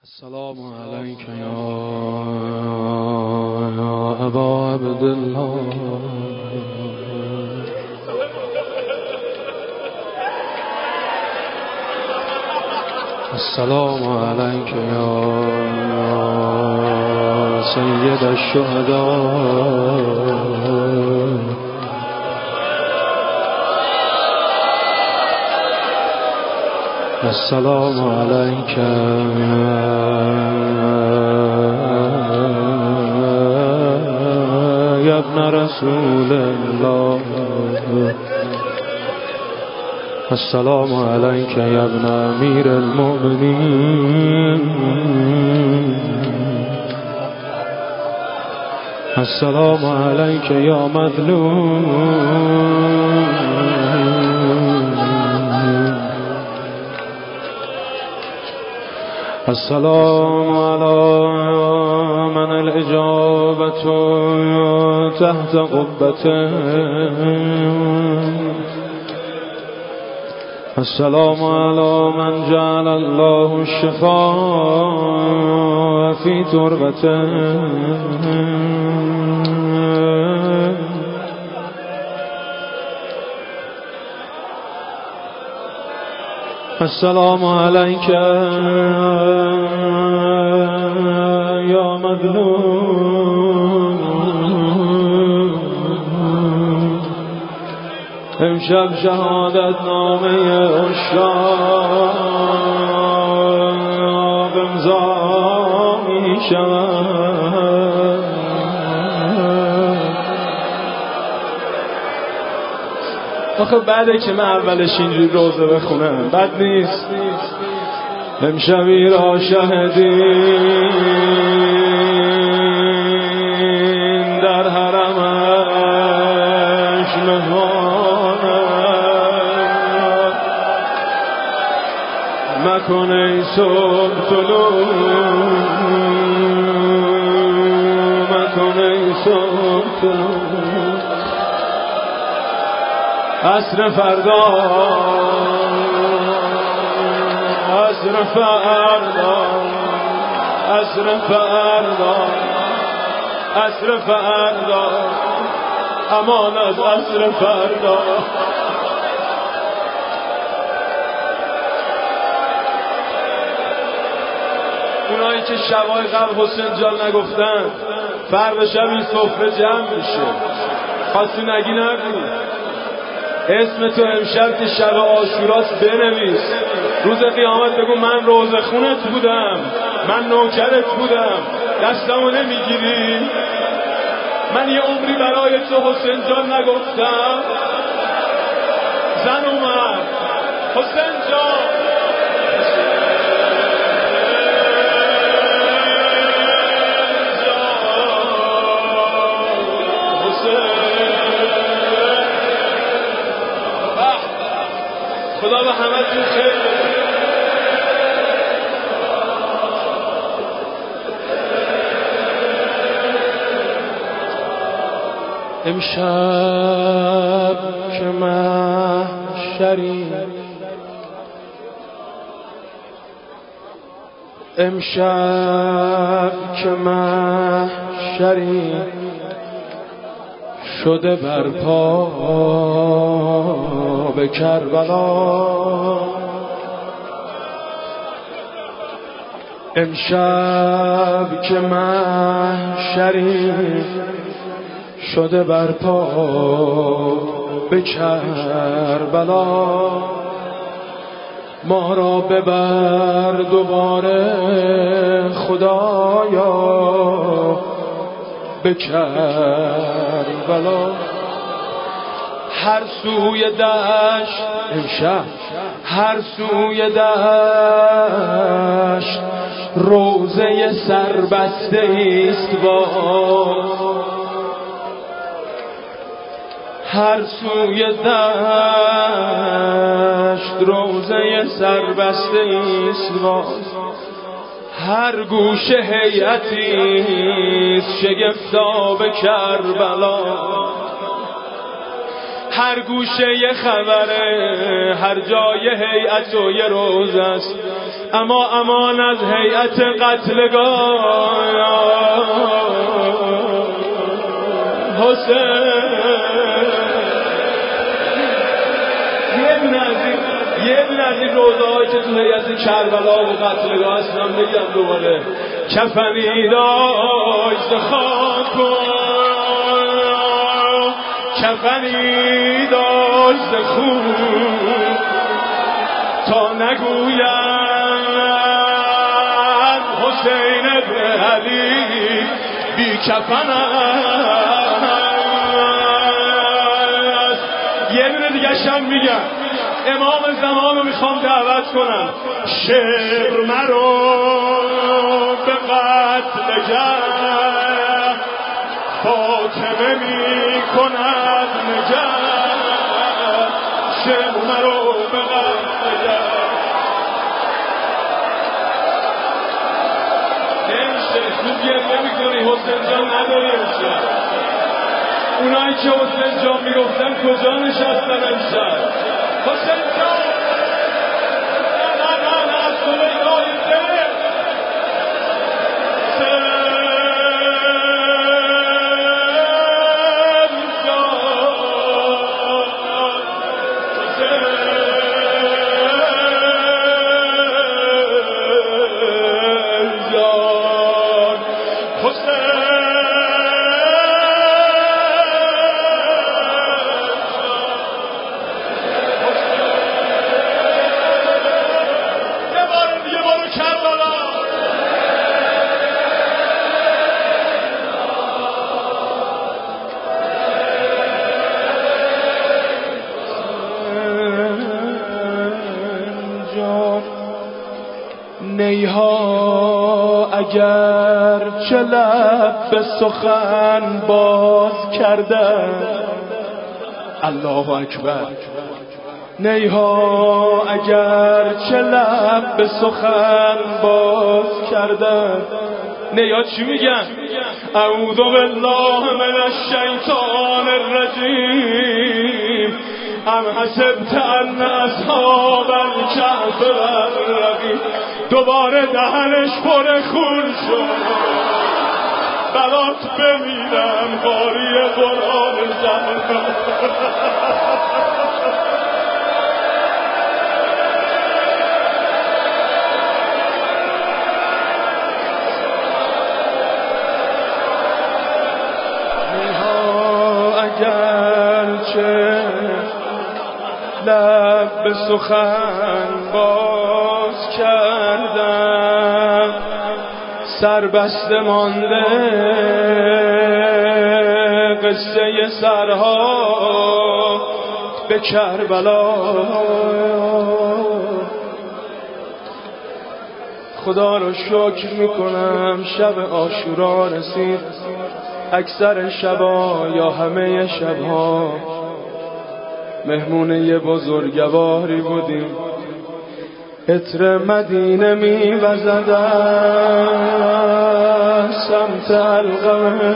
السلام عليك يا أبا عبد الله. السلام عليك يا سيد الشهداء. السلام عليك يا ابن رسول الله. السلام عليك يا ابن أمير المؤمنين. السلام عليك يا مظلوم. السلام على من الإجابة تحت قبته. السلام على من جعل الله الشفاء في تربته. السلام عليك يا مظلوم. امشب شهادت نامه عشاق امضا می شود. آخه بعده که من اولش اینجور روزه بخونم بد نیست. امشبی را شهدین در حرمش مهمانم. مکن ای صبح طلوع، مکن ای صبح طلوع. عصر فردا، عصر فردا، عصر فردا، عصر فردا، امان از عصر فردا. اونایی که شبای قبل حسین جان نگفتن فردا شب این سفره جمع میشه. خواستی نگی نگو. اسم تو امشب که شب عاشوراست بنویس. روز قیامت بگو من روزه خونت بودم، من نوکرت بودم، دستمو نمیگیری؟ من یه عمری برای تو حسین جان نگفتم. زن اومد حسین جان. خدا به همه تو خیر بده. امشب که محشری، امشب که محشری شده برپا به کربلا. امشب که محشری شده برپا به کربلا. ما را ببر دوباره خدایا به کربلا. هر سوی دشت امشب، هر سوی دشت روزه سربسته ایست باز. هر سوی دشت روزه سربسته ایست باز. هر گوشه هیئتیست شگفتاب کربلا. هر گوشه یه خبره، هر جای هیئت و یه روز است. اما امان از هیئت قتلگاه حسین. یه دونه از این روزهایی که تو هیئت کربلا و قتلگاه هستم بگم دوباره. کفنی داشت خاک کفنی داشت خون تا نگوید حسین ابن علی بی کفن است. یه دونه دیگه شم میگم. امام زمان رو میخوام دعوت کنم شعر مرو به قتل جه فاطمه میکند نجه شعر مرو به قتل جه. نمیشه تو گریه میکنی حسین جان نداره امشب. اونایی که حسین جان میگفتن کجا نشستن امشب؟ حسین جان نه از تو نگاهی دل نیها اگر چه لب به سخن باز کردن. الله اکبر. نیها اگر چه لب به سخن باز کردن. نیا چی میگن؟ اعوذ بالله من الشیطان الرجیم ام حسبت ان اصحاب الکهف والرقیم. دوباره دهنش پر خون شد. برات بمیرم قاری قرآن زهرا. اگرچه لب به سخن باز کردم سربسته مانده قصه سرها به کربلا. خدا رو شکر میکنم شب عاشورا رسید. اکثر شبا یا همه شبها مهمون یه بزرگواری بودیم. عطر مدینه میوزد از سمت القمه.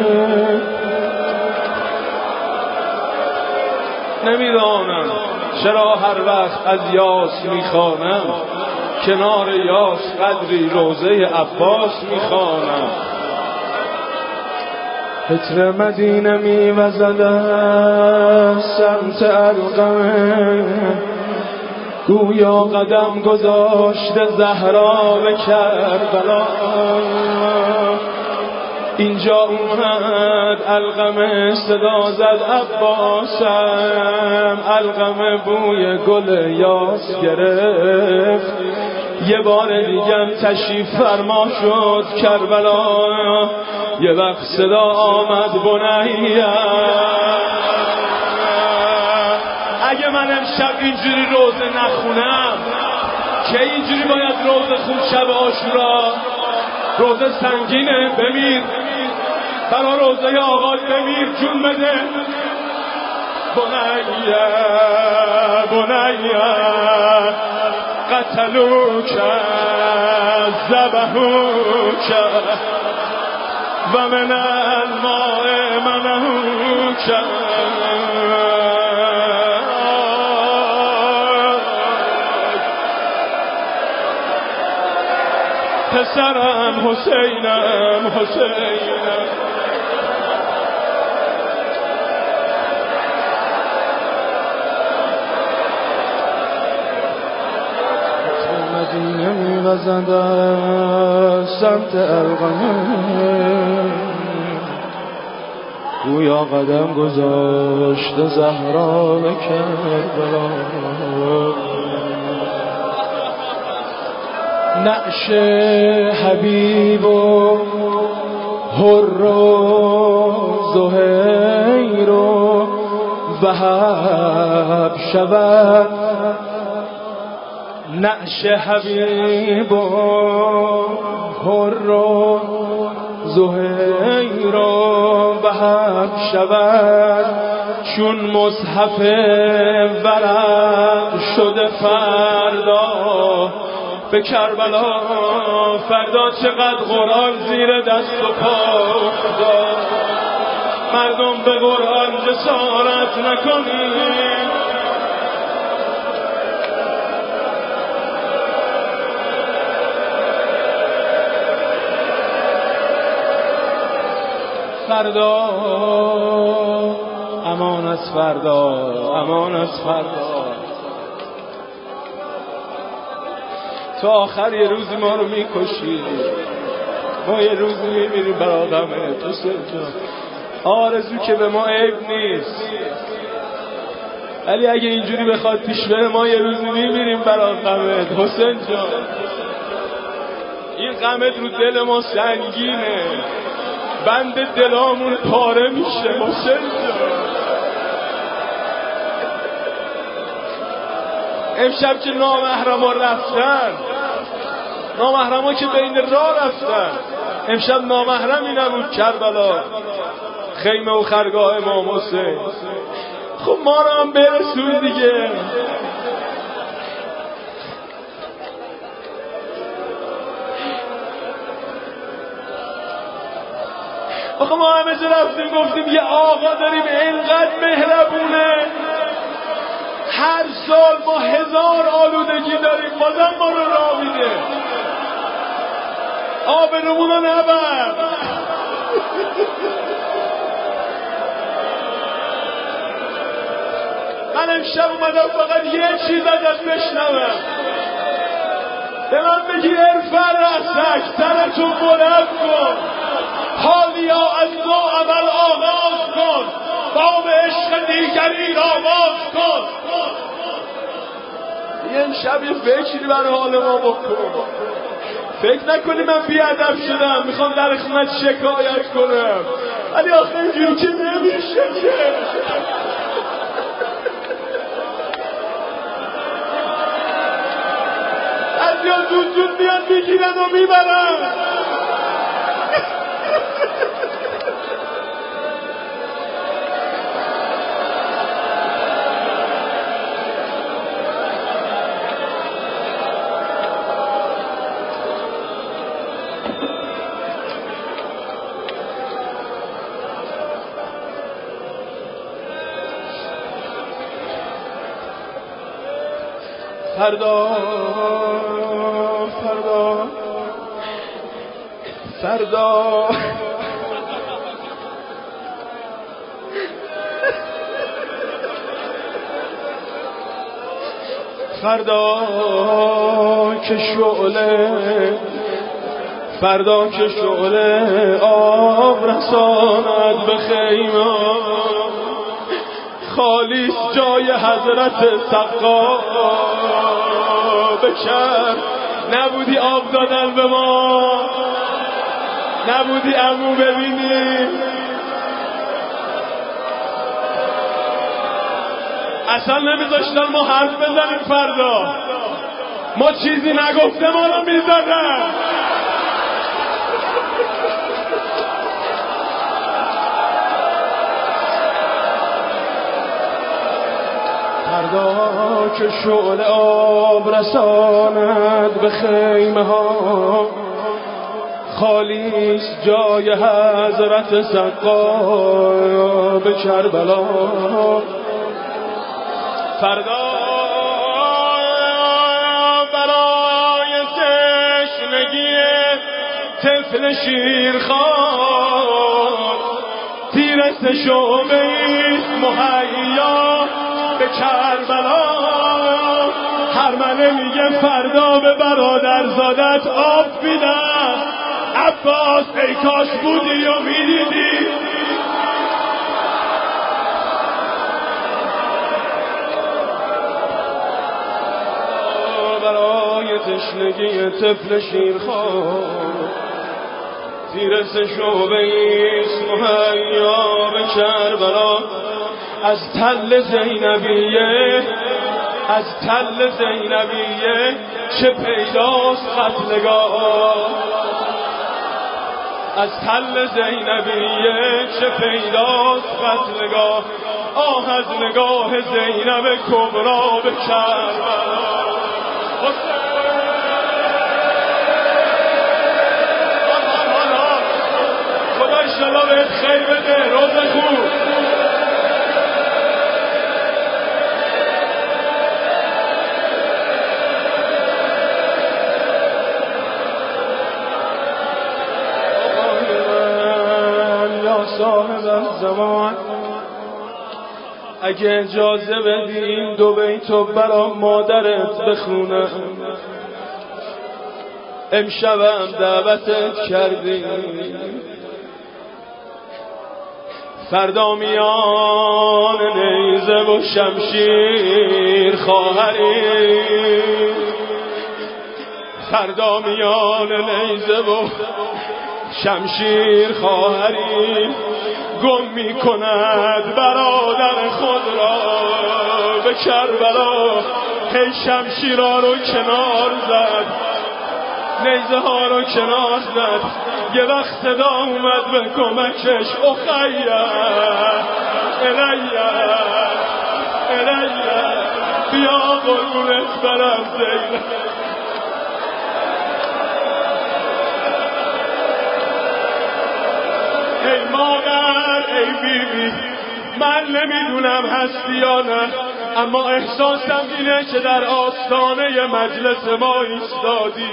نمیدانم چرا هر وقت از یاس میخوانم کنار یاس قدری روزه عباس میخوانم. عطر مدینه میوزد از سمت القمه گویا قدم گذاشته زهرا به کربلا. اینجا اومد القمه صدا زد عباسم. القمه بوی گل یاس گرفت. یه بار دیگم تشریف فرما شد کربلا. یه وقت صدا آمد بنیه. اگه من امشب اینجوری روزه نخونم که اینجوری باید روزه خون شب عاشورا. روزه سنگینه بمیر برا روزه آقا بمیر جون بده. بنیه بنیه قتلوک ذبحوک و من الماء منهوک. سرم حسینم حسینم. مدینه می‌وزند از سمت ارغنه، گویا قدم گذاشته زهرا به کربلا. نعش حبیب و حر و زهیر و وهب شود، نعش حبیب و حر و زهیر و وهب شود، چون مصحف ورق شده فردا به کربلا. فردا چقدر قرآن زیر دست و پا افتاد، مردم به قرآن جسارت نکنید. فردا امان از فردا، امان از فردا. تو آخر یه روزی ما رو میکشی، ما یه روزی میمیریم برای غمه تو سرجان. آرزو که به ما عیب نیست، ولی اگه اینجوری بخواد پیش بره ما یه روزی میمیریم برای غمت حسین جان. این غمت رو دل ما سنگینه، بند دلامون پاره میشه حسین جان. امشب که نامحرما رفتن، نامحرما که بین راه رفتن، امشب نامحرمی نبود کربلا، خیمه و خرگاه امام حسین. خب ما رو هم برسون دیگه. آخه ما همه جا رفتیم گفتیم یه آقا داریم اینقدر مهربونه، هر سال ما 1000 آلودگی داریم بازم ما رو راه میده، آبرومون رو نبر. من امشب اومدم فقط یه چیز ازت بشنوم، به من بگی ارفع رأسک، سرتو بلند کن، حالیا از نو اول آغاز کن، باب عشق دیگری را باز کن. یه امشب یه فکری برای حال ما بکن. فکر نکنی من بیادب شدم میخوام در خدمت شکایت کنم، ولی آخه اینجوری که نمیشه که. بعضیا زود زود میان میگیرن و میبرن. فردا فردا فردا فردا که شعله، فردا که شعله آب رساند به خیمه، خالیست جای حضرت سقا بکر. نبودی آب دادن به ما، نبودی عمو ببینی، اصلا نمیذاشتن ما حرف بزنیم. فردا ما چیزی نگفته ما رو میزدن. فردا که شعله آب رساند به خیمه ها، خالیست جای حضرت سقا به کربلا. فردا برای تشنه تشنگی طفل شیرخوار تیرس شعبه ایست مهیا به کربلا. هرمنه میگه فردا به برادرزادت آب میدم. عباس ای کاش بودی و میدیدی. برای تشنگی طفل شیرخوار تیرس شعبه ایست مهیا به کربلا. از تل زینبیه چه پیداست قتلگاه. از تل زینبیه چه پیداست قتلگاه. آه از نگاه زینب کبرا به کربلا. خدا انشالله بهت خیر بده روز خوب. یا صاحب الزمان اگه اجازه بدی این دو بیتو برا مادرت بخونم. امشبم دعوتت کردی فردا میان نیزه و شمشیر خواهری. فردا میان نیزه و شمشیر خواهری. گم میکند برادر خود را به کربلا. هی شمشیرها رو کنار زد نیزه ها رو کنار زد. یه وقت صدا اومد به کمکش اخیه الیه بیا قربونت برم زینب. ای مادر ای بیبی من نمیدونم هستی یا نه، اما احساسم اینه که در آستانه مجلس ما ایستادی.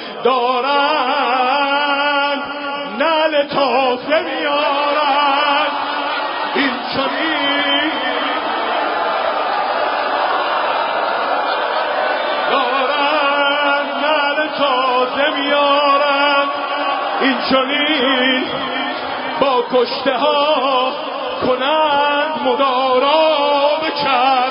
دارن نعل تازه میارن این چنین. دارن نعل تازه میارن این چنین. با کشته ها کنند مدارا به